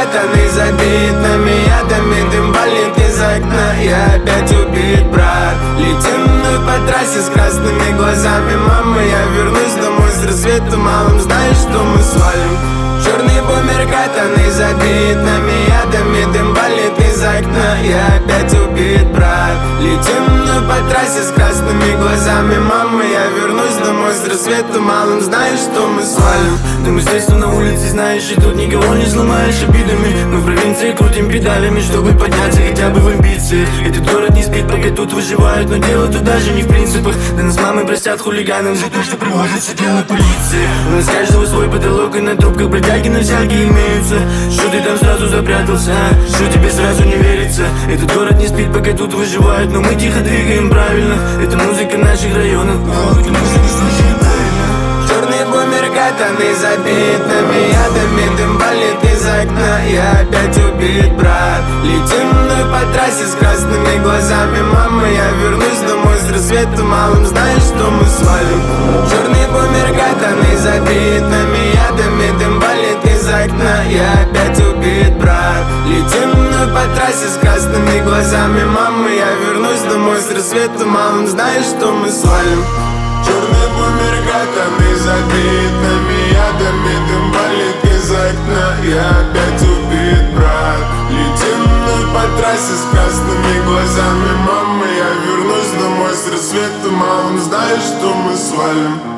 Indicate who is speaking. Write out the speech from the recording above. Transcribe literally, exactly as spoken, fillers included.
Speaker 1: закатанный, забит нами ядами, дым валит из окна. Я опять убит, брат. Летим вновь по трассе с красными глазами. Мама, я вернусь домой с рассветом малым. Знаешь, что мы свалим? Черный бумер катанный, забит нами ядами, дым валит из окна. Я опять убит, брат. Летим вновь по трассе с красными глазами. Мама, я вернусь домой с рассветом малым. Знаешь, что мы свалим?
Speaker 2: Да мы здесь, но на улице, знаешь, и тут никого не сломаешь обидами. Мы в провинции крутим педалями, чтобы подняться хотя бы в амбиции. Этот город не спит, пока тут выживают, но дело тут даже не в принципах. Да нас мамы простят хулиганам за то, что привозится дело полиции. У нас каждого свой потолок, и на трубках бродяги на всякие имеются. Что ты там сразу запрятался, а? Что тебе сразу не верится? Этот город не спит, пока тут выживают, но мы тихо двигаем правильно. Это музыка наших районов.
Speaker 1: Черный бумер катанный, забит нами ядами, дым валит из окна. Я опять убит, брат. Летим вновь по трассе с красными глазами. Мама, я вернусь домой с рассветом малым. Знаешь, что мы свалим? Черный бумер катанный, забит нами ядами, дым валит из окна. Я опять убит, брат. Летим вновь по трассе с красными глазами. Мама, я вернусь домой с рассветом малым. Знаешь, что мы свалим?
Speaker 3: Черный бумер катанный, забит нами ядами, дым валит из окна. Я опять убит, брат. Летим вновь по трассе с красными глазами. Мама, я вернусь домой с рассветом малым. Знаешь, что мы свалим?